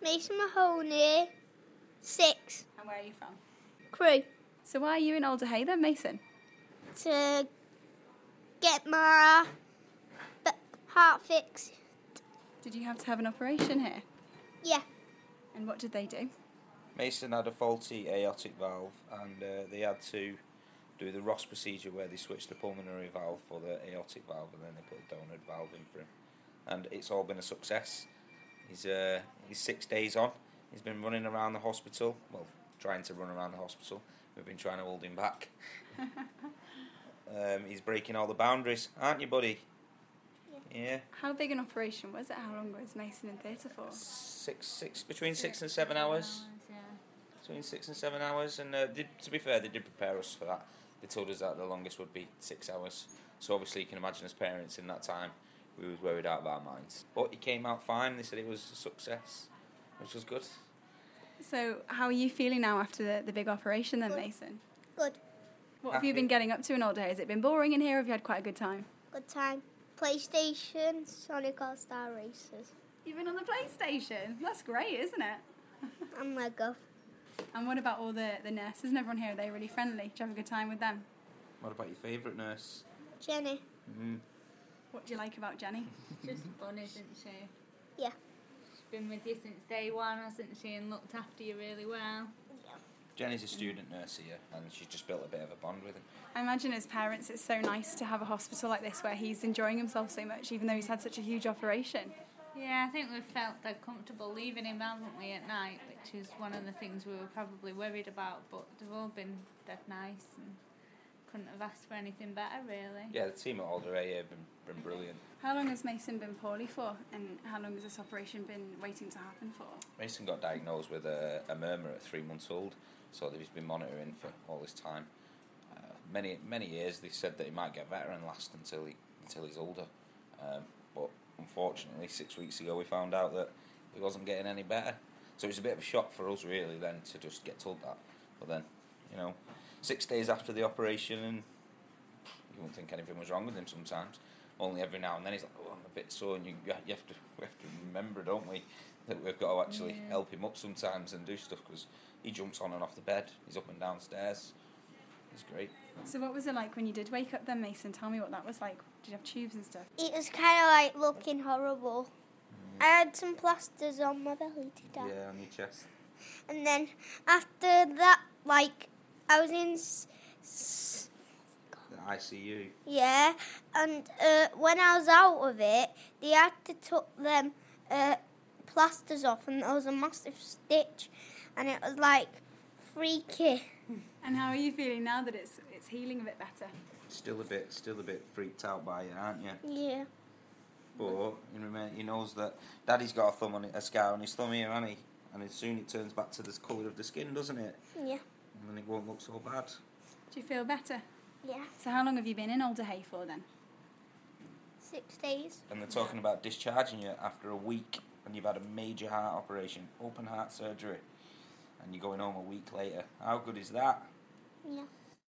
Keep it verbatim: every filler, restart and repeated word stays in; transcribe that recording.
Mason Mahoney, six. And where are you from? Crew. So why are you in Alder Hey then, Mason? To get my heart fixed. Did you have to have an operation here? Yeah. And what did they do? Mason had a faulty aortic valve, and uh, they had to do the Ross procedure where they switched the pulmonary valve for the aortic valve, and then they put a donor valve in for him. And it's all been a success. He's uh, he's six days on. He's been running around the hospital, well, trying to run around the hospital. We've been trying to hold him back. um, he's breaking all the boundaries, aren't you, buddy? Yeah. yeah. How big an operation was it? How long was Mason in theatre for? Six, six, between six, six and seven hours. hours yeah. Between six and seven hours, and uh, they, to be fair, they did prepare us for that. They told us that the longest would be six hours. So obviously, you can imagine as parents in that time, we was worried out of our minds. But it came out fine. They said it was a success, which was good. So how are you feeling now after the, the big operation then, Good. Mason? Good. What have you been getting up to in Alder Hey? Has it been boring in here, or have you had quite a good time? Good time. PlayStation, Sonic All-Star Races. You've been on the PlayStation? That's great, isn't it? And Lego. And what about all the, the nurses and everyone here? Are they really friendly? Do you have a good time with them? What about your favourite nurse? Jenny. Mm. What do you like about Jenny? Just fun, isn't she? Yeah. She's been with you since day one, hasn't she, and looked after you really well. Yeah. Jenny's a student nurse here, and she's just built a bit of a bond with him. I imagine as parents it's so nice to have a hospital like this where he's enjoying himself so much, even though he's had such a huge operation. Yeah, I think we've felt dead comfortable leaving him, haven't we, at night, which is one of the things we were probably worried about, but they've all been dead nice and couldn't have asked for anything better, really. Yeah, the team at Alder Hey have been, been brilliant. How long has Mason been poorly for, and how long has this operation been waiting to happen for? Mason got diagnosed with a, a murmur at three months old, so he's been monitoring for all this time. Uh, many many years they said that he might get better and last until he until he's older, um, but unfortunately six weeks ago we found out that he wasn't getting any better. So it was a bit of a shock for us really then to just get told that. But then, you know, six days after the operation, and you wouldn't think anything was wrong with him sometimes. Only every now and then he's like, oh, I'm a bit sore, and you, you have to we have to remember, don't we, that we've got to actually yeah. help him up sometimes and do stuff, because he jumps on and off the bed, he's up and down stairs. It's great. So what was it like when you did wake up then, Mason? Tell me what that was like. Did you have tubes and stuff? It was kind of like looking horrible. Mm. I had some plasters on my belly today. Yeah, on your chest. And then after that, like, I was in... S- s- The I C U. Yeah, and uh, when I was out of it, they had to took them uh, plasters off, and there was a massive stitch, and it was like freaky. And how are you feeling now that it's it's healing a bit better? Still a bit, still a bit freaked out by it, aren't you? Yeah. But he remember, he knows that Daddy's got a thumb on it, a scar on his thumb here, hasn't he? And as soon it turns back to the colour of the skin, doesn't it? Yeah. And then it won't look so bad. Do you feel better? Yeah. So how long have you been in Alder Hey for then? Six days. And they're talking about discharging you after a week, and you've had a major heart operation, open heart surgery, and you're going home a week later. How good is that? Yeah.